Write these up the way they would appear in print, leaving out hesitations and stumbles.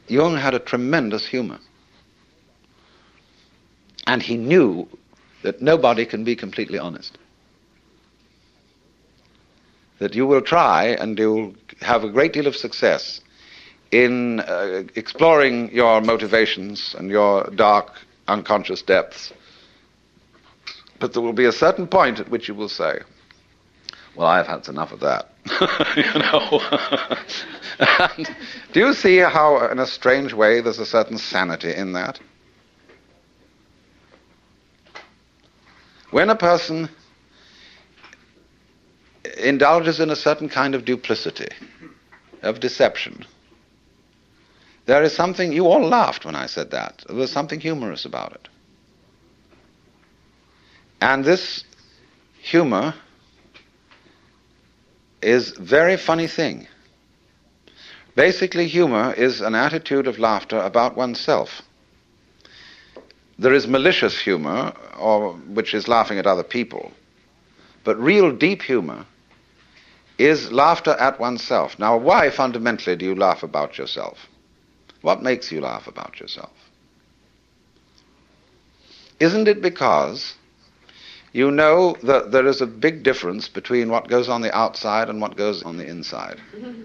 Jung had a tremendous humor. And he knew that nobody can be completely honest. That you will try and you'll have a great deal of success in exploring your motivations and your dark, unconscious depths. But there will be a certain point at which you will say, well, I've had enough of that. And do you see how, in a strange way, there's a certain sanity in that? When a person indulges in a certain kind of duplicity, of deception, there is something, you all laughed when I said that, there was something humorous about it. And this humor is a very funny thing. Basically, humor is an attitude of laughter about oneself. There is malicious humor, which is laughing at other people. But real deep humor is laughter at oneself. Now, why fundamentally do you laugh about yourself? What makes you laugh about yourself? Isn't it because you know that there is a big difference between what goes on the outside and what goes on the inside?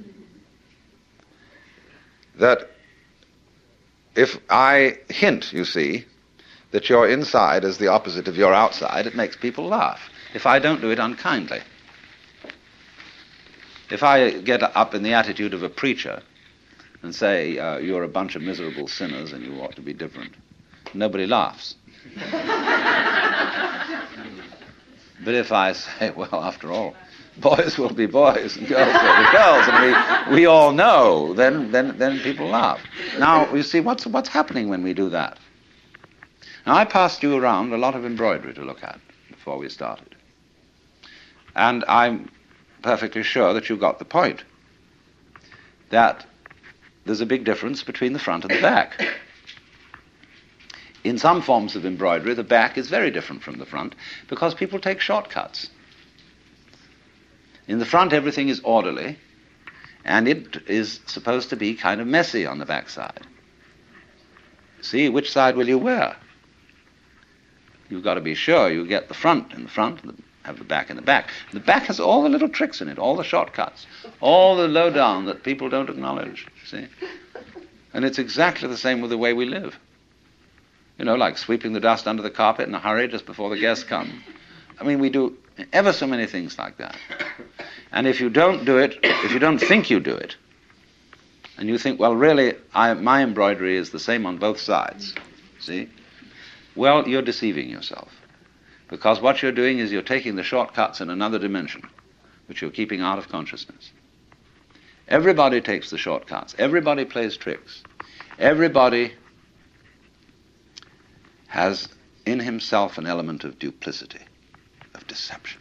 That if I hint, you see, that your inside is the opposite of your outside, it makes people laugh. If I don't do it unkindly. If I get up in the attitude of a preacher and say, you're a bunch of miserable sinners and you ought to be different, nobody laughs. But if I say, well, after all, boys will be boys and girls will be girls, and we all know, then people laugh. Now, you see, what's happening when we do that? Now, I passed you around a lot of embroidery to look at before we started. And I'm perfectly sure that you got the point, that there's a big difference between the front and the back. In some forms of embroidery, the back is very different from the front because people take shortcuts. In the front, everything is orderly, and it is supposed to be kind of messy on the back side. See, which side will you wear? You've got to be sure you get the front in the front and have the back in the back. The back has all the little tricks in it, all the shortcuts, all the lowdown that people don't acknowledge, see? And it's exactly the same with the way we live. You know, like sweeping the dust under the carpet in a hurry just before the guests come. I mean, we do ever so many things like that. And if you don't do it, if you don't think you do it, and you think, well, really, my embroidery is the same on both sides, see? Well, you're deceiving yourself. Because what you're doing is you're taking the shortcuts in another dimension, which you're keeping out of consciousness. Everybody takes the shortcuts. Everybody plays tricks. Everybody has in himself an element of duplicity, of deception.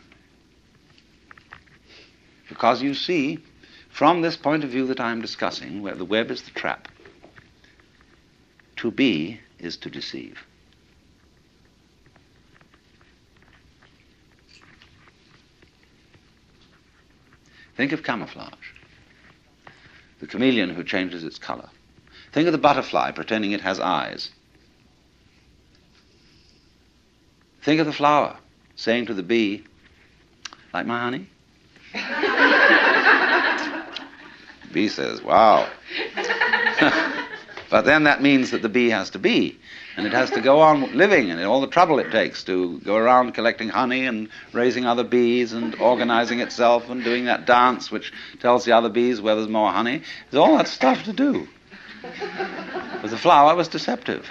Because you see, from this point of view that I'm discussing, where the web is the trap, to be is to deceive. Think of camouflage, the chameleon who changes its color. Think of the butterfly pretending it has eyes. Think of the flower saying to the bee, like my honey? The bee says, wow. But then that means that the bee has to be, and it has to go on living, and all the trouble it takes to go around collecting honey and raising other bees and organizing itself and doing that dance which tells the other bees where there's more honey. There's all that stuff to do. But the flower was deceptive.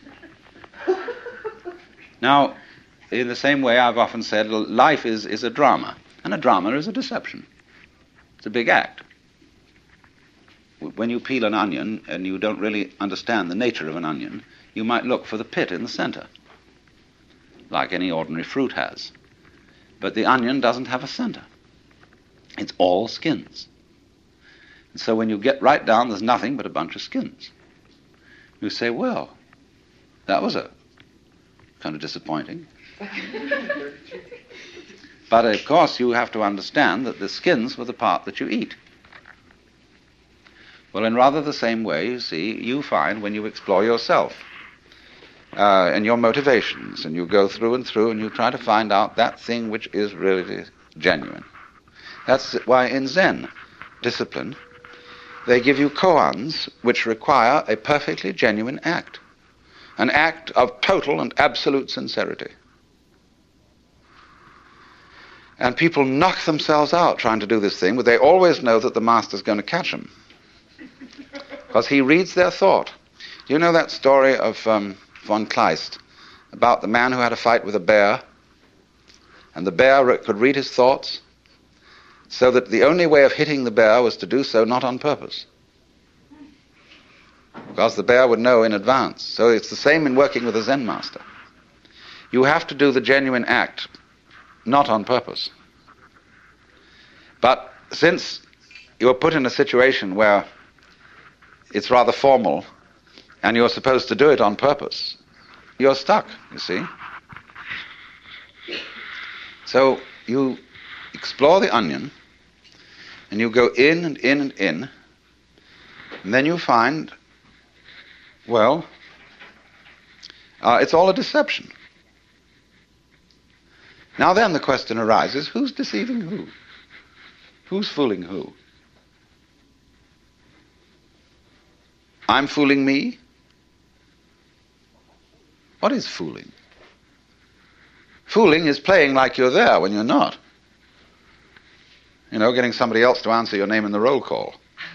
Now, in the same way, I've often said life is a drama, and a drama is a deception. It's a big act. When you peel an onion and you don't really understand the nature of an onion, you might look for the pit in the center, like any ordinary fruit has. But the onion doesn't have a center. It's all skins. And so when you get right down, there's nothing but a bunch of skins. You say, well, that was a kind of disappointing. But of course you have to understand that the skins were the part that you eat. Well, in rather the same way, you see, you find when you explore yourself and your motivations, and you go through and through, and you try to find out that thing which is really genuine. That's why in Zen discipline, they give you koans which require a perfectly genuine act, an act of total and absolute sincerity. And people knock themselves out trying to do this thing, but they always know that the master's going to catch them, because he reads their thought. You know that story of von Kleist about the man who had a fight with a bear, and the bear could read his thoughts, so that the only way of hitting the bear was to do so not on purpose, because the bear would know in advance. So it's the same in working with a Zen master. You have to do the genuine act not on purpose. But since you're put in a situation where it's rather formal and you're supposed to do it on purpose, you're stuck, you see. So you explore the onion and you go in and in and in, and then you find, well, it's all a deception. Now then the question arises, who's deceiving who? Who's fooling who? I'm fooling me? What is fooling? Fooling is playing like you're there when you're not. You know, getting somebody else to answer your name in the roll call.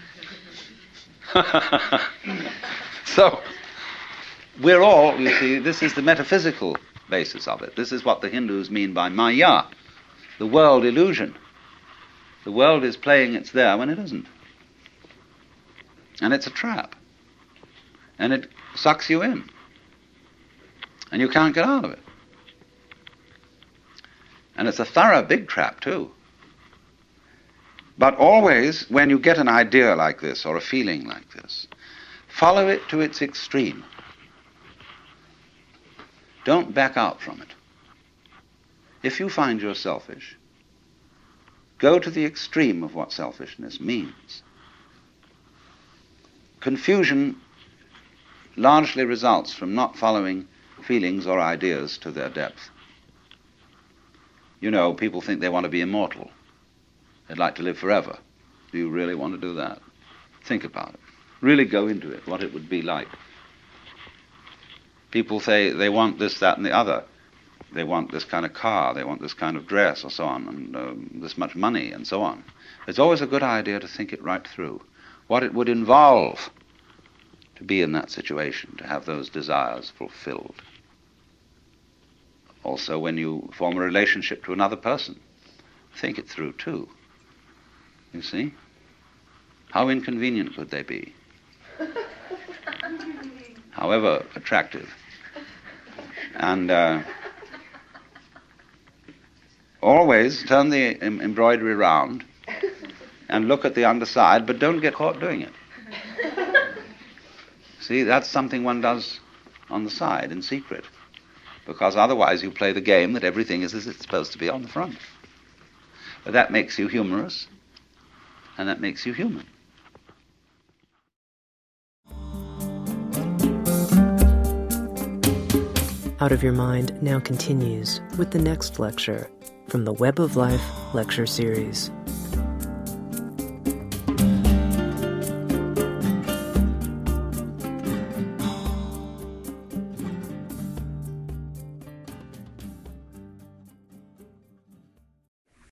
So, we're all, you see, this is the metaphysical basis of it. This is what the Hindus mean by Maya, the world illusion. The world is playing it's there when it isn't. And it's a trap. And it sucks you in. And you can't get out of it. And it's a thorough big trap too. But always, when you get an idea like this or a feeling like this, follow it to its extreme. Don't back out from it. If you find you're selfish, go to the extreme of what selfishness means. Confusion largely results from not following feelings or ideas to their depth. You know, people think they want to be immortal. They'd like to live forever. Do you really want to do that? Think about it. Really go into it, what it would be like. People say they want this, that, and the other. They want this kind of car, they want this kind of dress, or so on, and this much money, and so on. It's always a good idea to think it right through. What it would involve to be in that situation, to have those desires fulfilled. Also, when you form a relationship to another person, think it through too. You see? How inconvenient could they be? However attractive. And always turn the embroidery round and look at the underside, but don't get caught doing it. See, that's something one does on the side in secret, because otherwise you play the game that everything is as it's supposed to be on the front. But that makes you humorous, and that makes you human. Out of Your Mind now continues with the next lecture from the Web of Life lecture series.